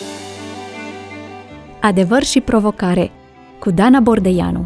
Adevăr și provocare cu Dana Bordeianu.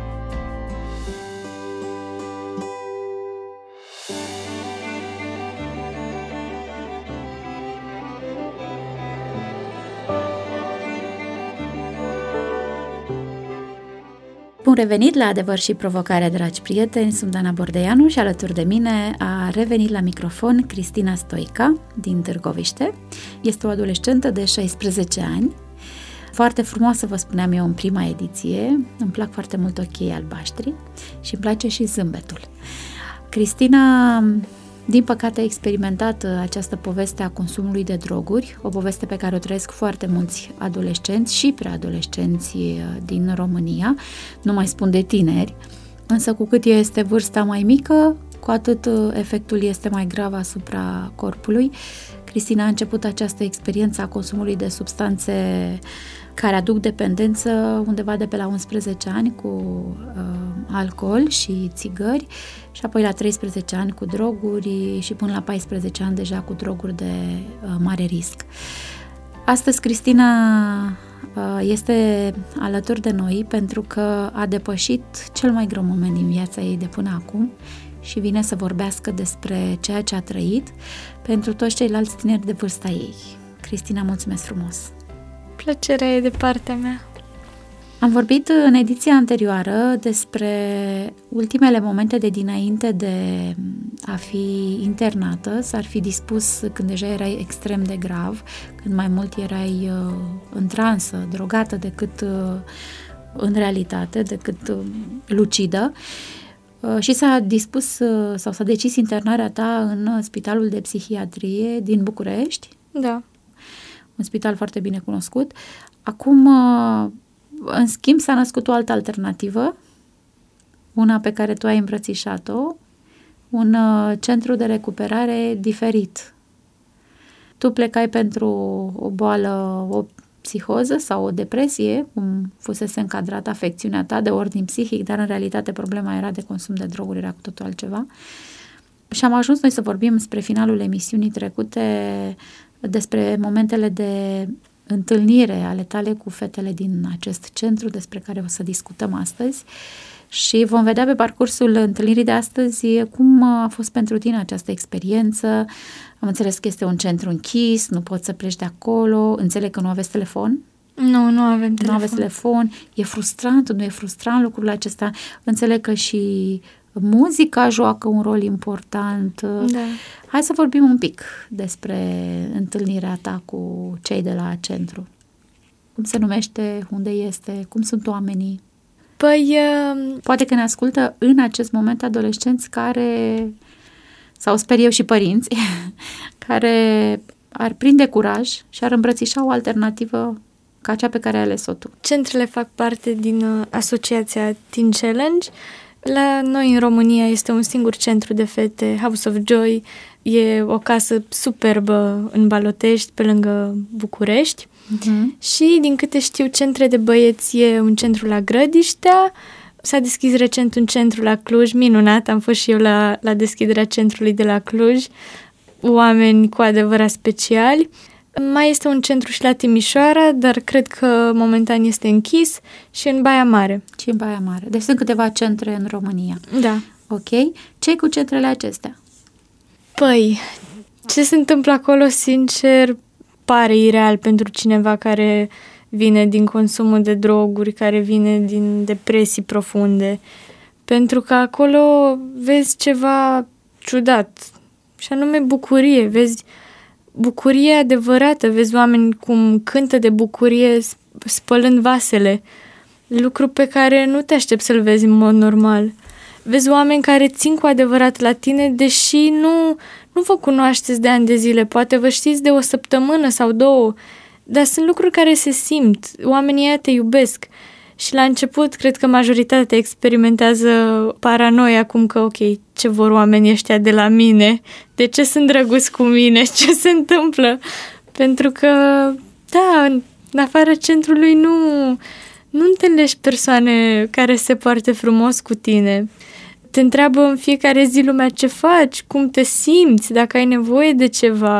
Bun revenit la Adevăr și provocare, dragi prieteni, sunt Dana Bordeianu și alături de mine a revenit la microfon Cristina Stoica din Târgoviște. Este o adolescentă de 16 ani, foarte frumoasă, vă spuneam eu în prima ediție, îmi plac foarte mult ochii albaștri și îmi place și zâmbetul. Cristina, din păcate, a experimentat această poveste a consumului de droguri, o poveste pe care o trăiesc foarte mulți adolescenți și preadolescenți din România, nu mai spun de tineri, însă cu cât este vârsta mai mică, cu atât efectul este mai grav asupra corpului. Cristina a început această experiență a consumului de substanțe care aduc dependență undeva de pe la 11 ani cu alcool și țigări și apoi la 13 ani cu droguri și până la 14 ani deja cu droguri de mare risc. Astăzi Cristina este alături de noi pentru că a depășit cel mai greu moment din viața ei de până acum și vine să vorbească despre ceea ce a trăit pentru toți ceilalți tineri de vârsta ei. Cristina, mulțumesc frumos! Plăcerea e de partea mea. Am vorbit în ediția anterioară despre ultimele momente de dinainte de a fi internată, s-ar fi dispus când deja erai extrem de grav, când mai mult erai în transă, drogată decât în realitate, decât lucidă. Și s-a dispus sau s-a decis internarea ta în Spitalul de Psihiatrie din București. Da. Un spital foarte bine cunoscut. Acum, în schimb, s-a născut o altă alternativă, una pe care tu ai îmbrățișat-o, un centru de recuperare diferit. Tu plecai pentru o boală, o psihoză sau o depresie, cum fusese încadrată afecțiunea ta de ordin psihic, dar în realitate problema era de consum de droguri, era cu totul altceva. Și am ajuns noi să vorbim spre finalul emisiunii trecute despre momentele de întâlnire ale tale cu fetele din acest centru despre care o să discutăm astăzi și vom vedea pe parcursul întâlnirii de astăzi cum a fost pentru tine această experiență. Am înțeles că este un centru închis, nu poți să pleci de acolo, înțeleg că nu aveți telefon? Nu avem telefon. Nu aveți telefon, e frustrant, nu e frustrant lucrul acesta? Înțeleg că și muzica joacă un rol important. Da. Hai să vorbim un pic despre întâlnirea ta cu cei de la centru. Cum se numește, unde este, cum sunt oamenii? Păi... Poate că ne ascultă în acest moment adolescenți care, sau sper eu și părinți, care ar prinde curaj și ar îmbrățișa o alternativă ca cea pe care ai ales-o tu. Centrele fac parte din asociația Teen Challenge. La noi în România este un singur centru de fete, House of Joy, e o casă superbă în Balotești, pe lângă București. Și din câte știu, centre de băieți e un centru la Grădiștea, s-a deschis recent un centru la Cluj, minunat, am fost și eu la deschiderea centrului de la Cluj, oameni cu adevărat speciali. Mai este un centru și la Timișoara, dar cred că momentan este închis și în Baia Mare. Și în Baia Mare. Deci sunt câteva centre în România. Da. Ok. Ce cu centrele acestea? Păi, ce se întâmplă acolo, sincer, pare ireal pentru cineva care vine din consumul de droguri, care vine din depresii profunde. Pentru că acolo vezi ceva ciudat, și anume bucurie, vezi bucurie adevărată, vezi oameni cum cântă de bucurie spălând vasele, lucru pe care nu te aștepți să-l vezi în mod normal. Vezi oameni care țin cu adevărat la tine, deși nu vă cunoașteți de ani de zile, poate vă știți de o săptămână sau două, dar sunt lucruri care se simt, oamenii ăia te iubesc. Și la început, cred că majoritatea experimentează paranoia, cum că, ok, ce vor oamenii ăștia de la mine? De ce sunt drăguți cu mine? Ce se întâmplă? Pentru că, da, în afara centrului nu întâlnești persoane care se poartă frumos cu tine. Te întreabă în fiecare zi lumea ce faci, cum te simți, dacă ai nevoie de ceva.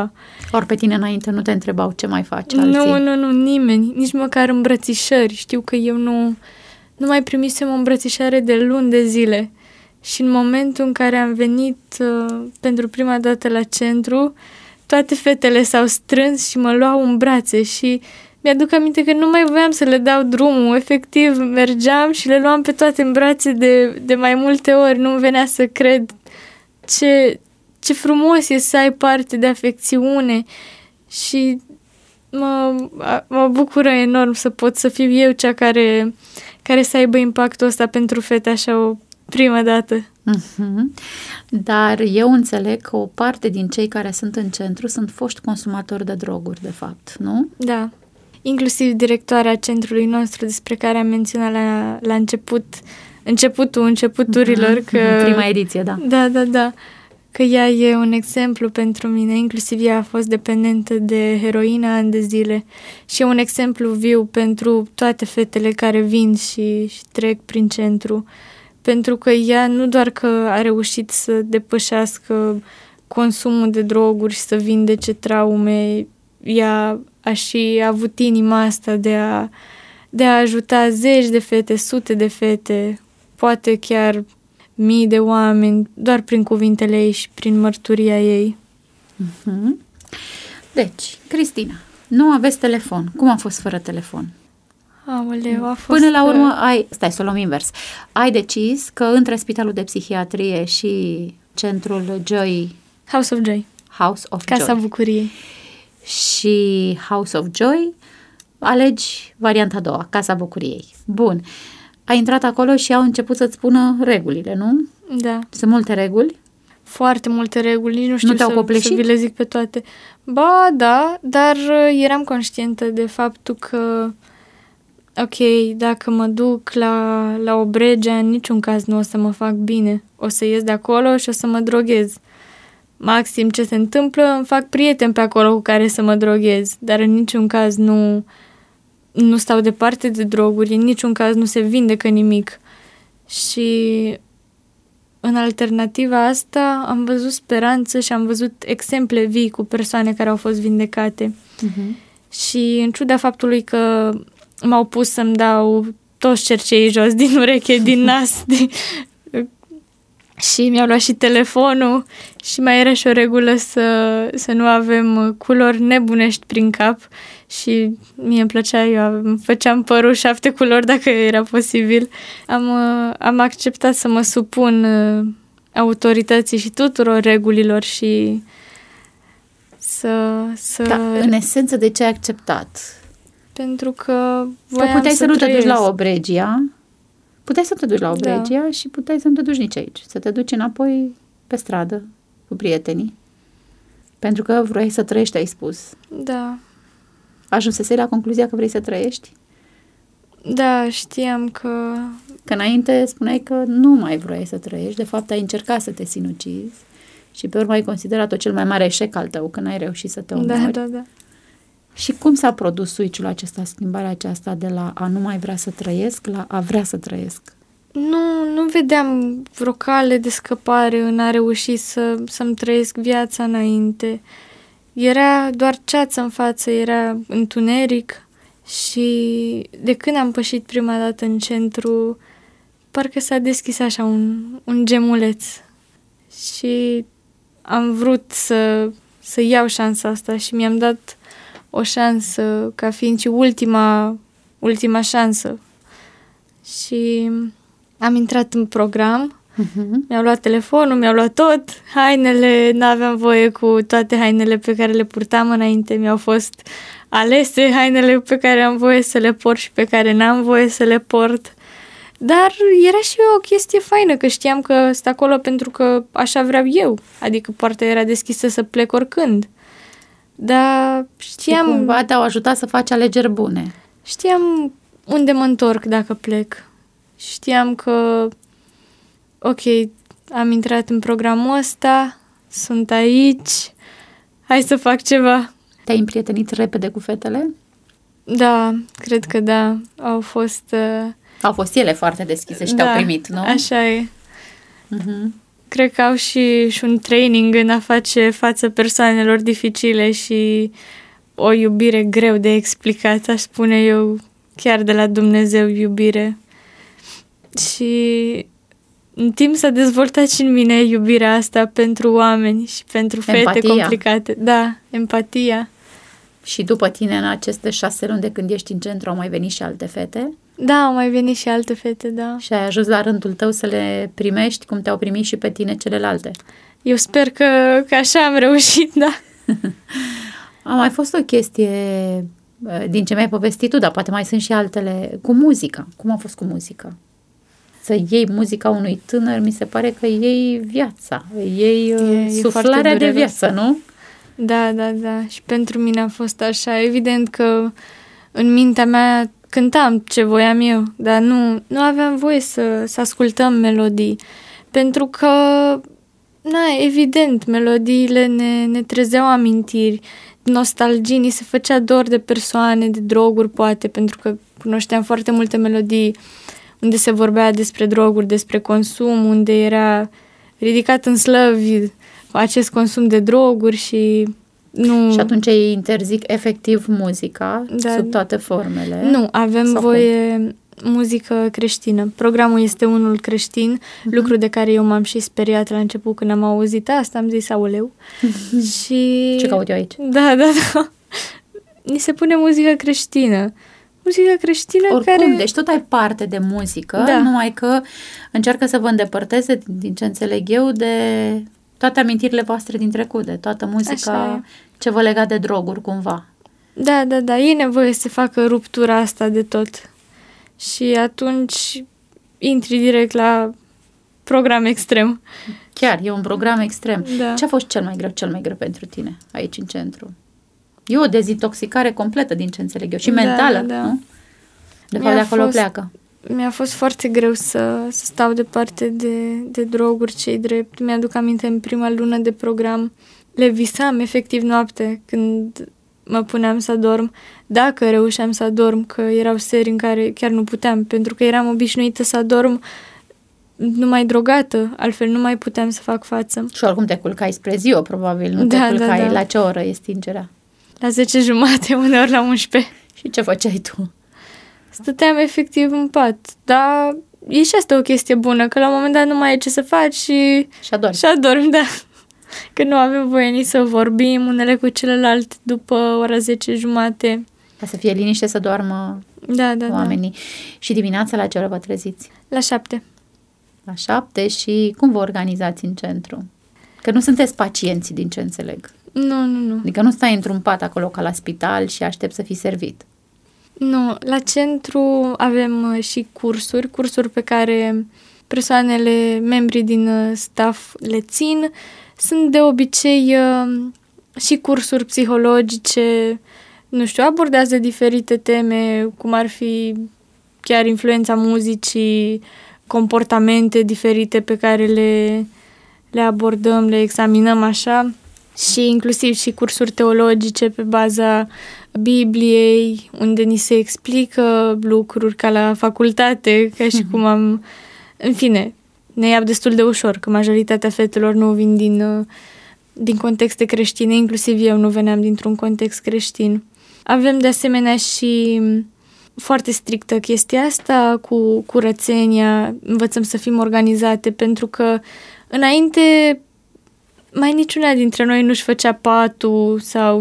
Ori pe tine înainte nu te întrebau ce mai faci alții? Nu, nimeni. Nici măcar îmbrățișări. Știu că eu nu mai primisem o îmbrățișare de luni de zile. Și în momentul în care am venit pentru prima dată la centru, toate fetele s-au strâns și mă luau în brațe și mi-aduc aminte că nu mai voiam să le dau drumul. Efectiv, mergeam și le luam pe toate în brațe de mai multe ori. Nu-mi venea să cred ce frumos e să ai parte de afecțiune și mă bucură enorm să pot să fiu eu cea care să aibă impactul ăsta pentru fete așa o primă dată. Dar eu înțeleg că o parte din cei care sunt în centru sunt foști consumatori de droguri, de fapt, nu? Da. Inclusiv directoarea centrului nostru, despre care am menționat la începuturilor. Că, prima ediție, da. Da. Că ea e un exemplu pentru mine. Inclusiv ea a fost dependentă de heroină ani de zile și e un exemplu viu pentru toate fetele care vin și trec prin centru. Pentru că ea nu doar că a reușit să depășească consumul de droguri și să vindece traume, ea a și avut inima asta de a ajuta zeci de fete, sute de fete, poate chiar mii de oameni, doar prin cuvintele ei și prin mărturia ei. Deci, Cristina, nu aveți telefon. Cum a fost fără telefon? Aoleu, a fost... Până la urmă, stai să o luăm invers. Ai decis că între Spitalul de Psihiatrie și centrul Joy... House of Joy. Casa Bucuriei. Și House of Joy, alegi varianta a doua, Casa Bucuriei. Bun. Ai intrat acolo și au început să-ți spună regulile, nu? Da. Sunt multe reguli? Foarte multe reguli, nici nu știu să vi le zic pe toate. Ba, da, dar eram conștientă de faptul că ok, dacă mă duc la Obregea, în niciun caz nu o să mă fac bine. O să ies de acolo și o să mă droghez. Maxim ce se întâmplă, îmi fac prieteni pe acolo cu care să mă droghez, dar în niciun caz nu stau departe de droguri, în niciun caz nu se vindecă nimic. Și în alternativa asta am văzut speranță și am văzut exemple vii cu persoane care au fost vindecate. Și în ciuda faptului că m-au pus să-mi dau toți cerceii jos din ureche, din nas, și mi-au luat și telefonul și mai era și o regulă să nu avem culori nebunești prin cap și mie îmi plăcea, eu îmi făceam părul 7 culori dacă era posibil. Am acceptat să mă supun autorității și tuturor regulilor și să... Da, în esență, de ce ai acceptat? Pentru că voiam puteai să nu trăiesc. Te duci la Obregia. Puteai să te duci la Obregia și puteai să nu te duci nici aici. Să te duci înapoi pe stradă cu prietenii. Pentru că vrei să trăiești, ai spus. Da. Ajunsesei la concluzia că vrei să trăiești? Da, știam că... Că înainte spuneai că nu mai vrei să trăiești. De fapt, ai încercat să te sinucizi și pe urmă ai considerat-o cel mai mare eșec al tău, că n-ai reușit să te omori. Da. Și cum s-a produs switch-ul acesta, schimbarea aceasta de la a nu mai vrea să trăiesc la a vrea să trăiesc? Nu vedeam vreo cale de scăpare în a reuși să-mi trăiesc viața înainte. Era doar ceață în față, era întuneric și de când am pășit prima dată în centru, parcă s-a deschis așa un gemuleț și am vrut să iau șansa asta și mi-am dat o șansă ca fiind și ultima șansă. Și am intrat în program, mi-au luat telefonul, mi-au luat tot, hainele, n-aveam voie cu toate hainele pe care le purtam înainte, mi-au fost alese hainele pe care am voie să le port și pe care n-am voie să le port. Dar era și o chestie faină, că știam că sunt acolo pentru că așa vreau eu, adică poarta era deschisă să plec oricând. Dar știam... Și cumva te-au ajutat să faci alegeri bune. Știam unde mă întorc dacă plec. Știam că, ok, am intrat în programul ăsta, sunt aici, hai să fac ceva. Te-ai împrietenit repede cu fetele? Da, cred că da. Au fost ele foarte deschise și te-au primit, nu? Așa e. Cred că au și un training în a face față persoanelor dificile și o iubire greu de explicat, aș spune eu, chiar de la Dumnezeu iubire. Și în timp s-a dezvoltat și în mine iubirea asta pentru oameni și pentru fete Empatia. complicate. Da, empatia. Și după tine, în aceste 6 luni de când ești în centru, au mai venit și alte fete? Da, au mai venit și alte fete, da. Și ai ajuns la rândul tău să le primești cum te-au primit și pe tine celelalte? Eu sper că așa am reușit, da. A mai fost o chestie din ce mi-ai povestit tu, dar poate mai sunt și altele, cu muzica. Cum a fost cu muzica? Să iei muzica unui tânăr, mi se pare că iei viața, iei suflarea de viață, nu? Da, da, da. Și pentru mine a fost așa. Evident că în mintea mea cântam ce voiam eu, dar nu aveam voie să ascultăm melodii. Pentru că, evident, melodiile ne trezeau amintiri, nostalgii, ni se făcea dor de persoane, de droguri, poate, pentru că cunoșteam foarte multe melodii unde se vorbea despre droguri, despre consum, unde era ridicat în slăvi acest consum de droguri și nu... Și atunci ei interzic efectiv muzica, Da. sub toate formele. Nu, avem Sau voie muzică creștină. Programul este unul creștin, lucru de care eu m-am și speriat la început când am auzit asta, am zis, aoleu. Și... Ce caut eu aici? Da, da, da. Ni se pune muzică creștină. Muzică creștină Oricum, care... deci tot ai parte de muzică, Da. numai că încearcă să vă îndepărteze, din ce înțeleg eu, de toate amintirile voastre din trecut, de toată Așa muzica ce vă lega de droguri, cumva. Da, da, da. E nevoie să facă ruptura asta de tot. Și atunci intri direct la program extrem. Chiar, e un program extrem. Da. Ce a fost cel mai greu pentru tine aici în centru? E o dezintoxicare completă, din ce înțeleg eu, și Da, mentală, da, da. nu? De fapt, Mi-a de acolo fost- pleacă. Mi-a fost foarte greu să stau departe de droguri, ce-i drept. Mi-aduc aminte, în prima lună de program le visam efectiv noapte când mă puneam să dorm, dacă reușeam să adorm, că erau seri în care chiar nu puteam, pentru că eram obișnuită să adorm numai drogată, altfel nu mai puteam să fac față. Și oricum te culcai spre ziua, probabil, nu Da, te da, culcai da. la ce oră e stingerea. La 10:30, uneori la 11. Și ce făceai tu? Stăteam efectiv în pat, dar e și asta o chestie bună, că la un moment dat nu mai e ce să faci și Și adormi. da. Că nu avem voie nici să vorbim unele cu celelalte după ora 10:30. Ca să fie liniște, să doarmă Da, da, oamenii. Și dimineața la ce oră vă treziți? da. La 7. La 7 și cum vă organizați în centru? Că nu sunteți pacienți, din ce înțeleg. Nu. Adică nu stai într-un pat acolo ca la spital și aștepți să fii servit. Nu, la centru avem și cursuri pe care persoanele, membrii din staff le țin. Sunt de obicei și cursuri psihologice, nu știu, abordează diferite teme, cum ar fi chiar influența muzicii, comportamente diferite pe care le abordăm, le examinăm așa și inclusiv și cursuri teologice pe baza Bibliei, unde ni se explică lucruri ca la facultate, ca și cum am... În fine, ne ia destul de ușor, că majoritatea fetelor nu vin din contexte creștine, inclusiv eu nu veneam dintr-un context creștin. Avem de asemenea și foarte strictă chestia asta cu curățenia, învățăm să fim organizate, pentru că înainte mai niciuna dintre noi nu-și făcea patul sau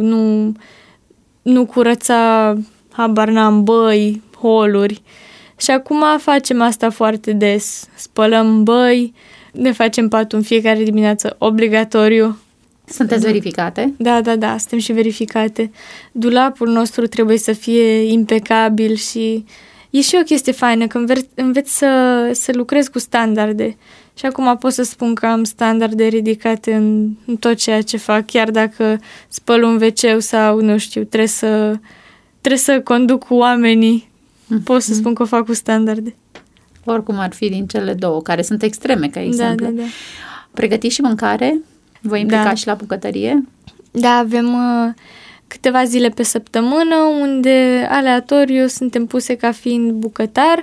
nu curăța, habar n-am, băi, holuri. Și acum facem asta foarte des. Spălăm băi, ne facem patul în fiecare dimineață, obligatoriu. Sunteți verificate? Da, suntem și verificate. Dulapul nostru trebuie să fie impecabil și e și o chestie faină, că înveți să lucrezi cu standarde. Și acum pot să spun că am standarde ridicate în tot ceea ce fac, chiar dacă spăl un WC sau, nu știu, trebuie să conduc cu oamenii. Pot să spun că o fac cu standarde. Oricum ar fi din cele două, care sunt extreme, ca exemplu. Da. Pregătiți și mâncare? Vă implicați și la bucătărie? Da, avem câteva zile pe săptămână unde aleatoriu suntem puse ca fiind bucătar.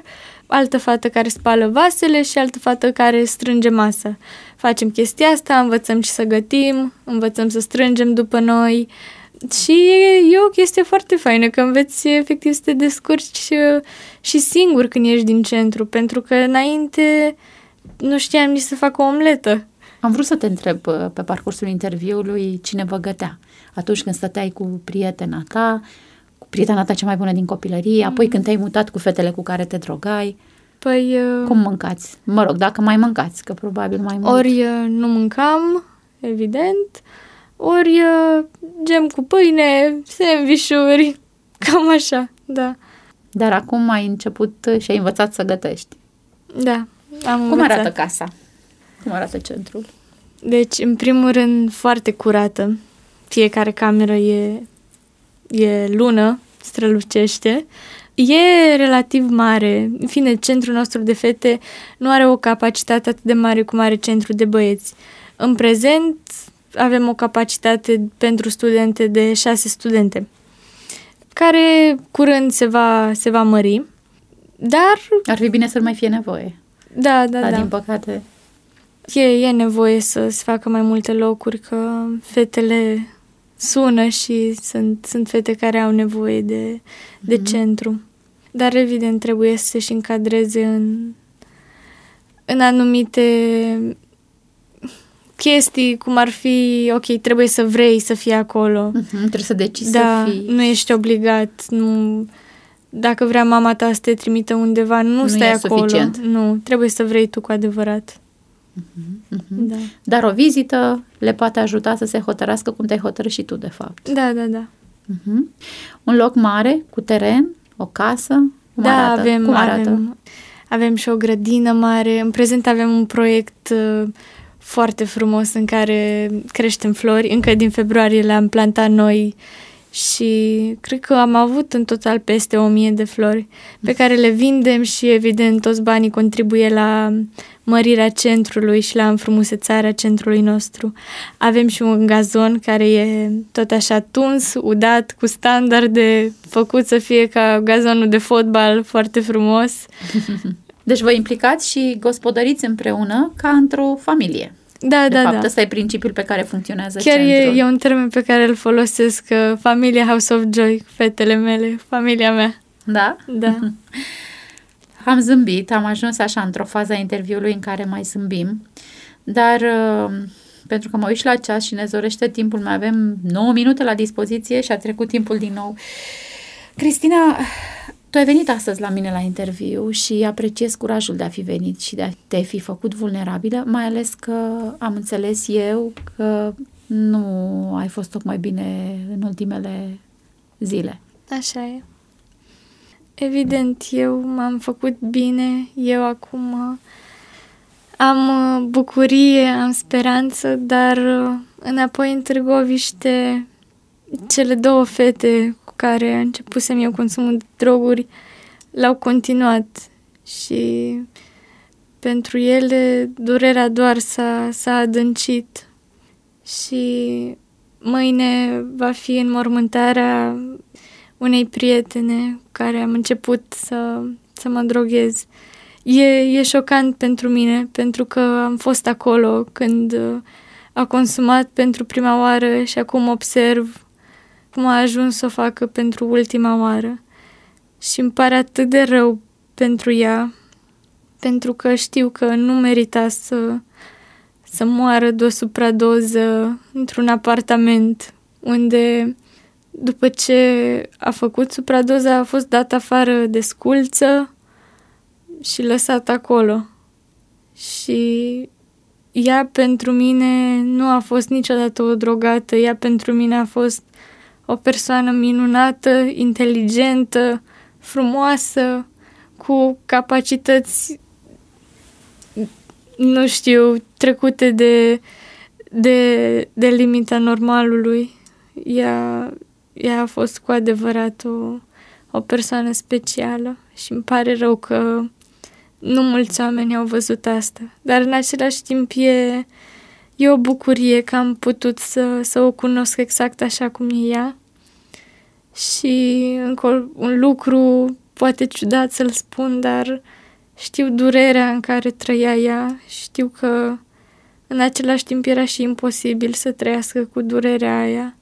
altă fată care spală vasele și altă fată care strânge masa. Facem chestia asta, învățăm ce să gătim, învățăm să strângem după noi și e o chestie foarte faină, că înveți efectiv să te descurci și singur când ești din centru, pentru că înainte nu știam nici să fac o omletă. Am vrut să te întreb pe parcursul interviului cine vă gătea. Atunci când stăteai cu prietena ta cea mai bună din copilărie, apoi când te-ai mutat cu fetele cu care te drogai. Păi... Cum mâncați? Mă rog, dacă mai mâncați, că probabil mai mult. Ori nu mâncam, evident, ori gem cu pâine, sandvișuri, cam așa, da. Dar acum ai început și ai învățat să gătești. Da, am Cum învățat. arată casa? Cum arată centrul? Deci, în primul rând, foarte curată. Fiecare cameră e lună, strălucește. E relativ mare. În fine, centrul nostru de fete nu are o capacitate atât de mare cum are centrul de băieți. În prezent avem o capacitate pentru studente de 6 studente, care curând se va mări, dar... Ar fi bine să nu mai fie nevoie. Da. Din păcate... E nevoie să se facă mai multe locuri, că fetele sună și sunt fete care au nevoie de centru. Dar, evident, trebuie să se-și încadreze în anumite chestii, cum ar fi, ok, trebuie să vrei să fii acolo. Trebuie să decizi da, să fii. nu ești obligat, nu... Dacă vrea mama ta să te trimită undeva, nu stai acolo. Suficient. Nu, trebuie să vrei tu cu adevărat. Da. Dar o vizită le poate ajuta să se hotărască cum te-ai hotărât și tu, de fapt. Da. Un loc mare, cu teren, o casă? Cum arată? Avem și o grădină mare. În prezent avem un proiect foarte frumos în care creștem flori. Încă din februarie le-am plantat noi și cred că am avut în total peste 1000 de flori pe care le vindem și, evident, toți banii contribuie la mărirea centrului și la înfrumusețarea centrului nostru. Avem și un gazon care e tot așa tuns, udat, cu standarde, făcut să fie ca gazonul de fotbal, foarte frumos. Deci vă implicați și gospodăriți împreună ca într-o familie. Da. Ăsta e principiul pe care funcționează chiar centrul. E un termen pe care îl folosesc, familia House of Joy, fetele mele, familia mea. Da? Da. Am zâmbit, am ajuns așa într-o fază a interviului în care mai zâmbim, dar pentru că mă uit la ceas și ne zorește timpul, mai avem 9 minute la dispoziție și a trecut timpul din nou. Cristina, tu ai venit astăzi la mine la interviu și apreciez curajul de a fi venit și de a te fi făcut vulnerabilă, mai ales că am înțeles eu că nu ai fost tocmai bine în ultimele zile. Așa e. Evident, eu m-am făcut bine, eu acum am bucurie, am speranță, dar înapoi în Târgoviște, cele 2 fete cu care începusem eu consumul de droguri l-au continuat și pentru ele durerea doar s-a adâncit și mâine va fi înmormântarea unei prietene cu care am început să mă droghez. E șocant pentru mine, pentru că am fost acolo când a consumat pentru prima oară și acum observ cum a ajuns să o facă pentru ultima oară. Și îmi pare atât de rău pentru ea, pentru că știu că nu merita să moară de o supradoză într-un apartament unde, după ce a făcut supradoza, a fost dat afară de sculță și lăsat acolo. Și ea pentru mine nu a fost niciodată o drogată, ea pentru mine a fost o persoană minunată, inteligentă, frumoasă, cu capacități, nu știu, trecute de limita normalului. Ea a fost cu adevărat o persoană specială și îmi pare rău că nu mulți oameni au văzut asta. Dar în același timp e o bucurie că am putut să o cunosc exact așa cum e ea. Și încă un lucru poate ciudat să-l spun, dar Știu durerea în care trăia ea, știu că în același timp era și imposibil să trăiască cu durerea aia.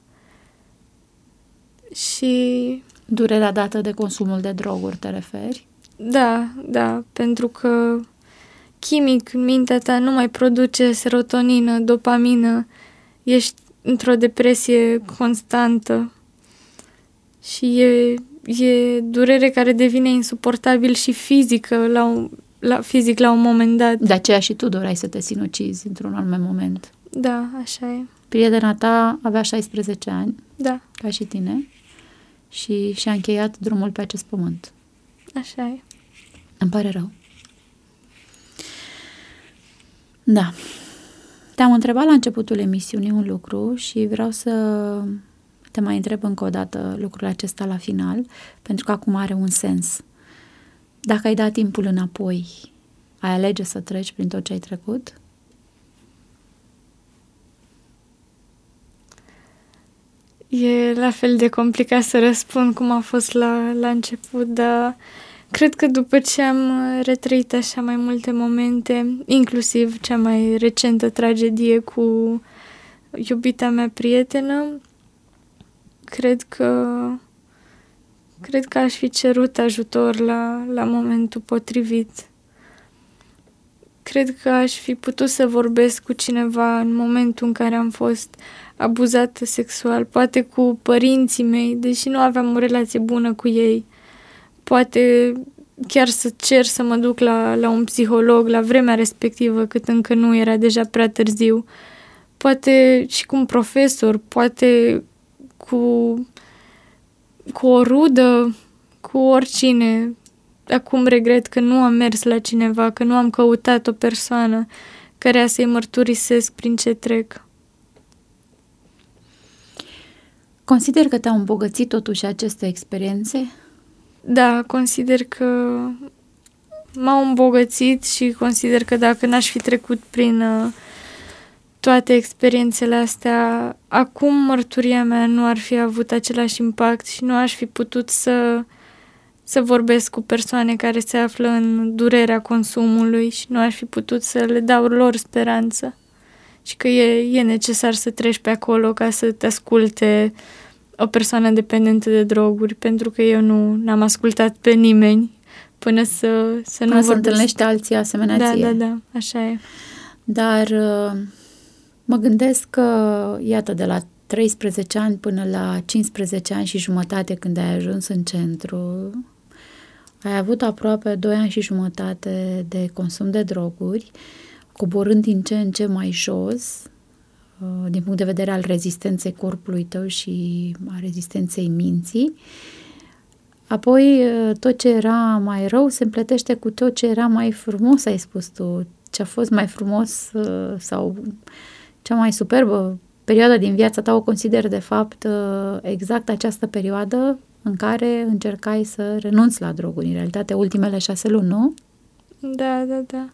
Și... Durerea dată de consumul de droguri, te referi? Da, pentru că chimic mintea ta nu mai produce serotonină, dopamină, ești într-o depresie constantă și e durere care devine insuportabil și fizică fizic la un moment dat. De aceea și tu doreai să te sinucizi într-un anume moment. Da, așa e. Prietena ta avea 16 ani, Da, ca și tine, și și-a încheiat drumul pe acest pământ. așa e. Îmi pare rău. Da. Te-am întrebat la începutul emisiunii un lucru și vreau să te mai întreb încă o dată lucrul acesta la final, pentru că acum are un sens. Dacă ai dat timpul înapoi, ai alege să treci prin tot ce ai trecut? E la fel de complicat să răspund cum a fost la început, dar cred că după ce am retrăit așa mai multe momente, inclusiv cea mai recentă tragedie cu iubita mea prietenă, cred că aș fi cerut ajutor la momentul potrivit. Cred că aș fi putut să vorbesc cu cineva în momentul în care am fost abuzată sexual, poate cu părinții mei, deși nu aveam o relație bună cu ei. Poate chiar să cer să mă duc la un psiholog la vremea respectivă, cât încă nu era deja prea târziu. Poate și cu un profesor, poate cu o rudă, cu oricine. Acum regret că nu am mers la cineva, că nu am căutat o persoană căreia să-i mărturisesc prin ce trec. Consider că te-au îmbogățit totuși aceste experiențe? Da, consider că m-au îmbogățit și consider că dacă n-aș fi trecut prin toate experiențele astea, acum mărturia mea nu ar fi avut același impact și nu aș fi putut să vorbesc cu persoane care se află în durerea consumului și nu aș fi putut să le dau lor speranță și că e necesar să treci pe acolo ca să te asculte o persoană dependentă de droguri, pentru că eu n-am ascultat pe nimeni până să nu vorbesc. Să întâlnești alții asemenea ție. Da, așa e. Dar mă gândesc că, iată, de la 13 ani până la 15 ani și jumătate când ai ajuns în centru, ai avut aproape 2 ani și jumătate de consum de droguri, coborând din ce în ce mai jos, din punct de vedere al rezistenței corpului tău și a rezistenței minții. Apoi, tot ce era mai rău se împletește cu tot ce era mai frumos, ai spus tu. Ce a fost mai frumos sau cea mai superbă perioadă din viața ta o consider de fapt exact această perioadă în care încercai să renunți la droguri. În realitate, ultimele 6 luni, nu? Da.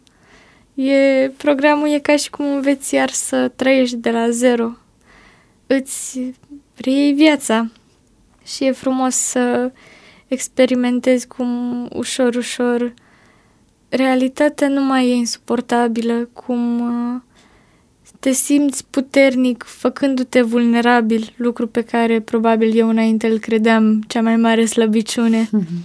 Programul e ca și cum înveți iar să trăiești de la zero. Îți reiei viața și e frumos să experimentezi cum ușor realitatea nu mai e insuportabilă, cum te simți puternic făcându-te vulnerabil, lucru pe care probabil eu înainte îl credeam cea mai mare slăbiciune.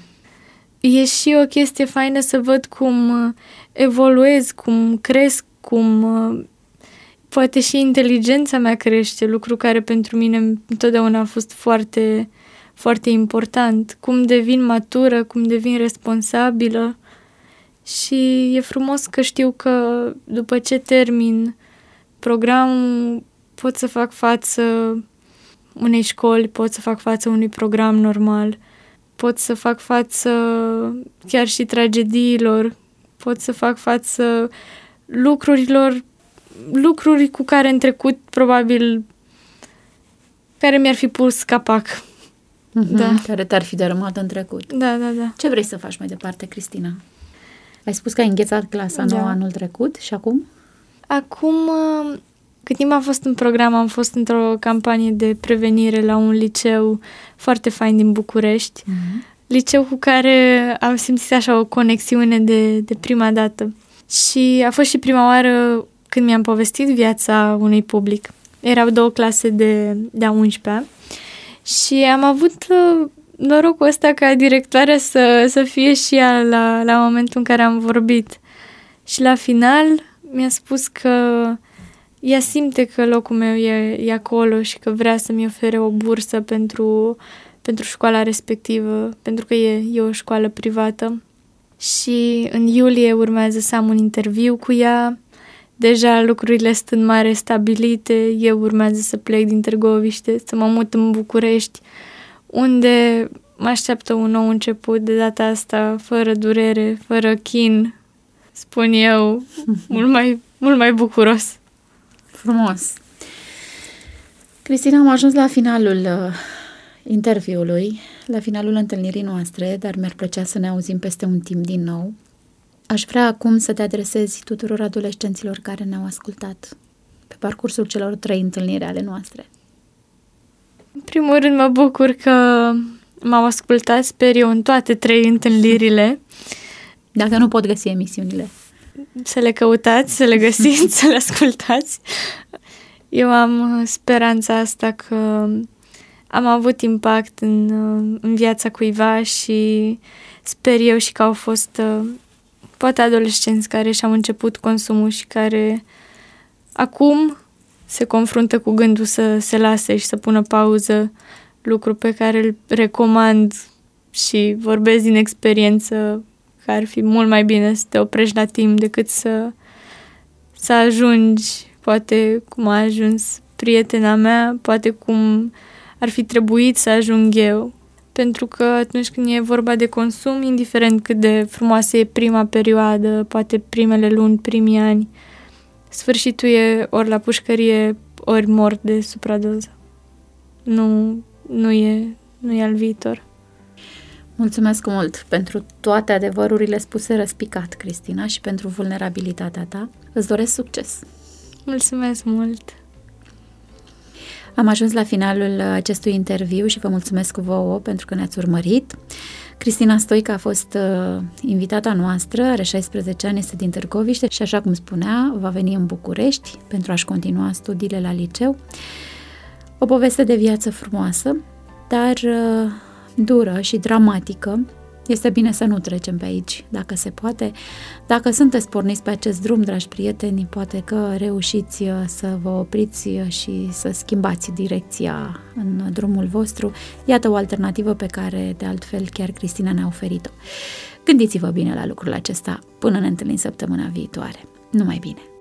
E și o chestie faină să văd cum evoluez, cum cresc, cum poate și inteligența mea crește, lucru care pentru mine întotdeauna a fost foarte, foarte important. Cum devin matură, cum devin responsabilă și e frumos că știu că după ce termin programul pot să fac față unei școli, pot să fac față unui program normal, pot să fac față chiar și tragediilor, pot să fac față lucruri cu care în trecut probabil care mi-ar fi pus capac. Da. Care te-ar fi dărâmat în trecut. Da. Ce vrei să faci mai departe, Cristina? Ai spus că ai înghețat clasa 9 anul trecut și acum? Acum, cât timp am fost în program, am fost într-o campanie de prevenire la un liceu foarte fain din București. liceu cu care am simțit așa o conexiune de prima dată. Și a fost și prima oară când mi-am povestit viața unui public. Erau 2 clase de-a 11-a și am avut norocul ăsta ca directoarea să fie și ea la momentul în care am vorbit. Și la final mi-a spus că ea simte că locul meu e acolo și că vrea să-mi ofere o bursă pentru școala respectivă, pentru că e o școală privată. Și în iulie urmează să am un interviu cu ea. Deja lucrurile sunt în mare stabilite, eu urmează să plec din Târgoviște, să mă mut în București, unde mă așteaptă un nou început, de data asta fără durere, fără chin, spun eu, mult mai bucuros. Frumos! Cristina, am ajuns la finalul interviului, la finalul întâlnirii noastre, dar mi-ar plăcea să ne auzim peste un timp din nou. Aș vrea acum să te adresezi tuturor adolescenților care ne-au ascultat pe parcursul celor 3 întâlniri ale noastre. În primul rând mă bucur că m-au ascultat, sper eu, în toate 3 întâlnirile. Dacă nu pot găsi emisiunile. Să le căutați, să le găsiți, să le ascultați. Eu am speranța asta că am avut impact în viața cuiva și sper eu și că au fost poate adolescenți care și-au început consumul și care acum se confruntă cu gândul să se lase și să pună pauză, lucru pe care îl recomand și vorbesc din experiență că ar fi mult mai bine să te oprești la timp decât să ajungi, poate cum a ajuns prietena mea, poate cum ar fi trebuit să ajung eu. Pentru că atunci când e vorba de consum, indiferent cât de frumoasă e prima perioadă, poate primele luni, primii ani, sfârșitul e ori la pușcărie, ori mort de supradoză. Nu e al viitor. Mulțumesc mult pentru toate adevărurile spuse răspicat, Cristina, și pentru vulnerabilitatea ta. Îți doresc succes! Mulțumesc mult! Am ajuns la finalul acestui interviu și vă mulțumesc vouă pentru că ne-ați urmărit. Cristina Stoica a fost invitata noastră, are 16 ani, este din Târgoviște și, așa cum spunea, va veni în București pentru a-și continua studiile la liceu. O poveste de viață frumoasă, dar dură și dramatică. Este bine să nu trecem pe aici, dacă se poate. Dacă sunteți porniți pe acest drum, dragi prieteni, poate că reușiți să vă opriți și să schimbați direcția în drumul vostru. Iată o alternativă pe care, de altfel, chiar Cristina ne-a oferit-o. Gândiți-vă bine la lucrul acesta până ne întâlnim săptămâna viitoare. Numai bine!